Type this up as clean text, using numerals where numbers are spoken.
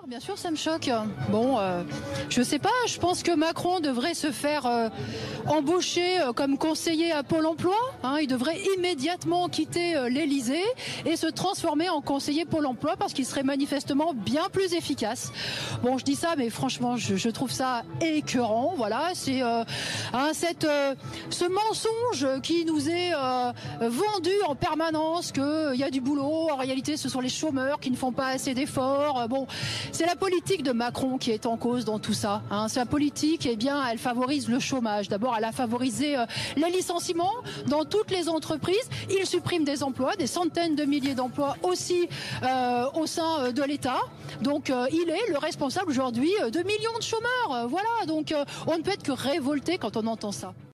Bien sûr, ça me choque. Bon, je sais pas, je pense que Macron devrait se faire embaucher comme conseiller à Pôle emploi. Il devrait immédiatement quitter l'Élysée et se transformer en conseiller Pôle emploi parce qu'il serait manifestement bien plus efficace. Bon, je dis ça, mais franchement, je trouve ça écœurant. Voilà, c'est ce mensonge qui nous est vendu en permanence qu'il y a du boulot. En réalité, ce sont les chômeurs qui ne font pas assez d'efforts. Bon, c'est la politique de Macron qui est en cause dans tout ça. Sa politique, eh bien, elle favorise le chômage. D'abord, elle a favorisé les licenciements dans toutes les entreprises. Il supprime des emplois, des centaines de milliers d'emplois aussi au sein de l'État. Donc, il est le responsable aujourd'hui de millions de chômeurs. Voilà, donc on ne peut être que révolté quand on entend ça.